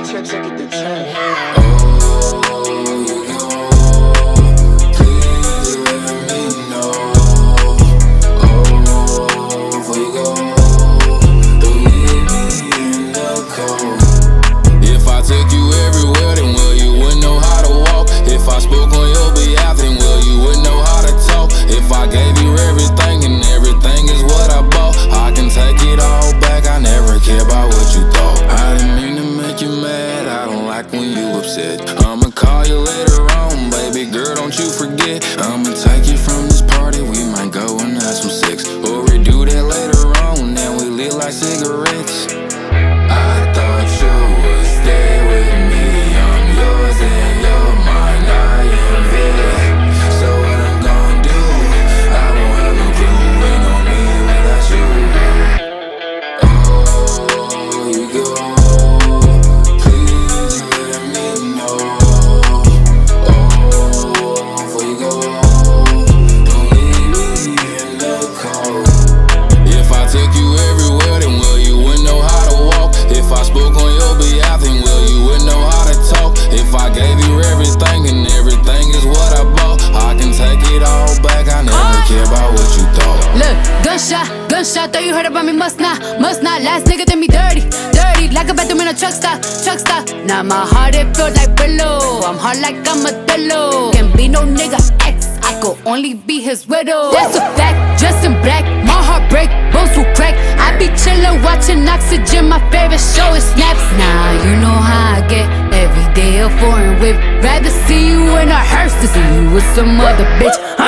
Trip Circuit the track. I'ma call you later on, baby girl, don't you forget. I'ma take you from this party, we might go and have some sex. Or we do that later on, then we lit like cigarettes. I thought you would stay with me, I'm yours and you're mine, I am it. So what I'm gonna do, I won't have no clue, ain't no me without you. Oh, you go. Gunshot, thought you heard about me, must not. Last nigga did me dirty, like a bathroom in a truck stop. Now my heart, it feels like pillow. I'm hard like I'm a Othello. Can't be no nigga ex, I could only be his widow. That's a fact, dressed in black, my heart break, bones will crack. I be chillin', watching Oxygen, my favorite show is Snaps. Nah, you know how I get, every day a foreign whip. Rather see you in a hearse than see you with some other bitch.